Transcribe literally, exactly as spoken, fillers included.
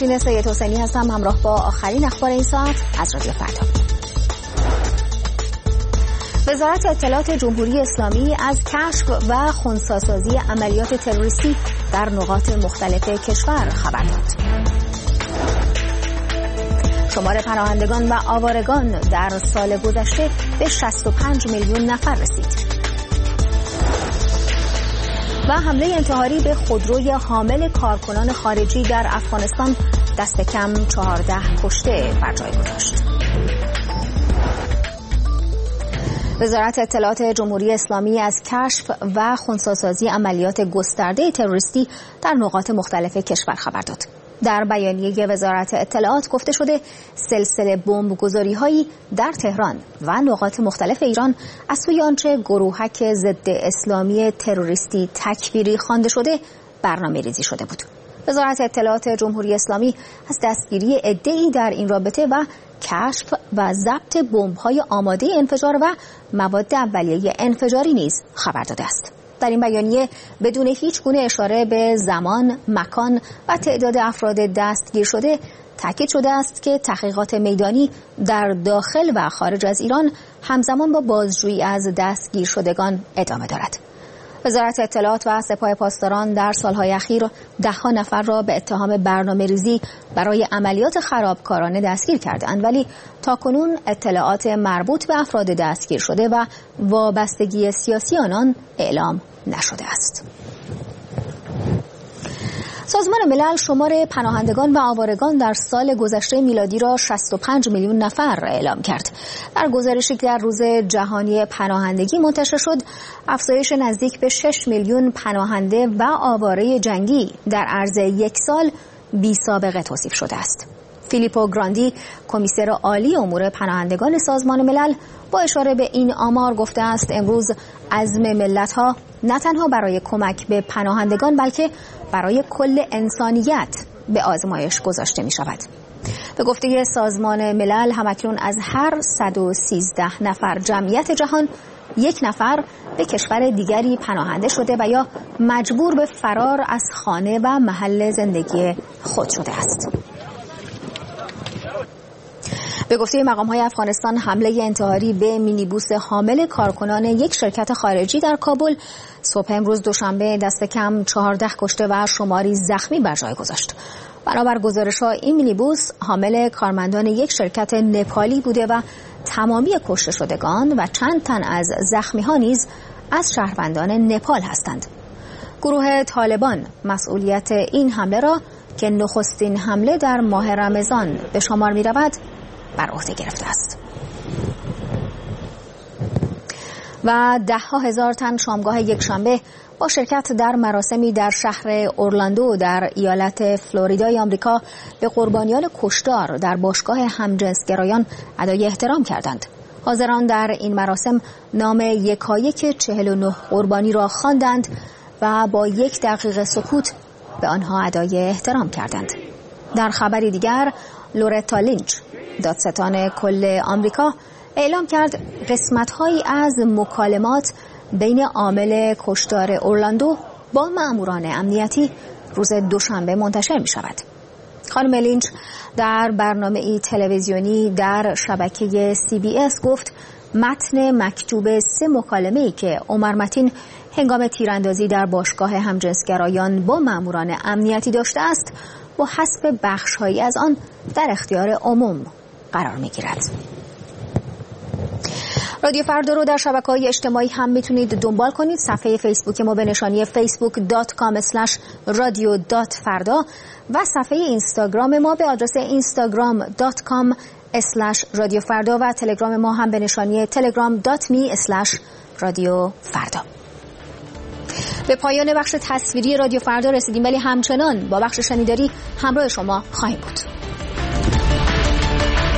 نسرین سید حسینی هستم، همراه با آخرین اخبار این ساعت از رادیو فردا. وزارت اطلاعات جمهوری اسلامی از کشف و خنثی‌سازی عملیات تروریستی در نقاط مختلف کشور خبر داد. شمار پناهندگان و آوارگان در سال گذشته به شصت و پنج میلیون نفر رسید. و حمله انتحاری به خودروی حامل کارکنان خارجی در افغانستان دست کم چهارده کشته بر جای گذاشت. وزارت اطلاعات جمهوری اسلامی از کشف و خنثی‌سازی عملیات گسترده تروریستی در نقاط مختلف کشور خبر داد. در بیانیه وزارت اطلاعات گفته شده سلسله بمب‌گذاری‌هایی در تهران و نقاط مختلف ایران از سوی آنچه گروهک ضد اسلامی تروریستی تکفیری خوانده شده برنامه‌ریزی شده بود. وزارت اطلاعات جمهوری اسلامی از دستگیری عده‌ای در این رابطه و کشف و ضبط بمب‌های آماده انفجار و مواد اولیه انفجاری نیز خبر داده است. در این بیانیه بدون هیچ گونه اشاره به زمان، مکان و تعداد افراد دستگیر شده تاکید شده است که تحقیقات میدانی در داخل و خارج از ایران همزمان با بازجویی از دستگیر شدگان ادامه دارد. وزارت اطلاعات و سپاه پاسداران در سالهای اخیر ده‌ها نفر را به اتهام برنامه‌ریزی برای عملیات خرابکارانه دستگیر کردند، ولی تاکنون اطلاعات مربوط به افراد دستگیر شده و وابستگی سیاسی آنان اعلام نشده است. سازمان ملل شمار پناهندگان و آوارگان در سال گذشته میلادی را شصت و پنج میلیون نفر اعلام کرد. در گزارشی که در روز جهانی پناهندگی منتشر شد، افزایش نزدیک به شش میلیون پناهنده و آواره جنگی در عرض یک سال بی سابقه توصیف شده است. فیلیپو گراندی، کمیسر عالی امور پناهندگان سازمان ملل، با اشاره به این آمار گفته است امروز عزم ملت‌ها نه تنها برای کمک به پناهندگان بلکه برای کل انسانیت به آزمایش گذاشته می شود. به گفته سازمان ملل همکنون از هر صد و سیزده نفر جمعیت جهان یک نفر به کشور دیگری پناهنده شده و یا مجبور به فرار از خانه و محل زندگی خود شده است. به گفته مقام‌های افغانستان حمله انتحاری به مینیبوس حامل کارکنان یک شرکت خارجی در کابل صبح امروز دوشنبه دست کم چهارده کشته و شماری زخمی بر جای گذاشت. بنابر گزارش‌ها این مینیبوس حامل کارمندان یک شرکت نپالی بوده و تمامی کشته شدگان و چند تن از زخمی‌ها نیز از شهروندان نپال هستند. گروه طالبان مسئولیت این حمله را که نخستین حمله در ماه رمضان به شمار می‌رود بر عهده گرفته است. و ده ها هزار تن شامگاه یک شنبه با شرکت در مراسمی در شهر اورلاندو در ایالت فلوریدای آمریکا به قربانیان کشتار در باشگاه همجنسگرایان ادای احترام کردند. حاضران در این مراسم نام یکایک چهل و نه قربانی را خواندند و با یک دقیقه سکوت به آنها ادای احترام کردند. در خبری دیگر لورتا لینچ، دادستان کل آمریکا، اعلام کرد قسمت‌هایی از مکالمات بین عامل کشتار اورلاندو با مأموران امنیتی روز دوشنبه منتشر می شود. خانم لینچ در برنامه‌ای تلویزیونی در شبکه سی بی اس گفت متن مکتوب سه مکالمه‌ای که عمر متین هنگام تیراندازی در باشگاه همجنسگرایان با مأموران امنیتی داشته است با حسب بخش‌هایی از آن در اختیار عموم قرار می‌گیرد. رادیو فردا رو در شبکه‌های اجتماعی هم میتونید دنبال کنید. صفحه فیسبوک ما به نشانی فیسبوک دات کام اسلش رادیو دات فردا و صفحه اینستاگرام ما به آدرس اینستاگرام دات کام اسلش رادیو فردا و تلگرام ما هم به نشانی تلگرام دات می اسلش رادیو فردا. به پایان بخش تصویری رادیو فردا رسیدیم، ولی همچنان با بخش شنیداری همراه شما خواهیم بود.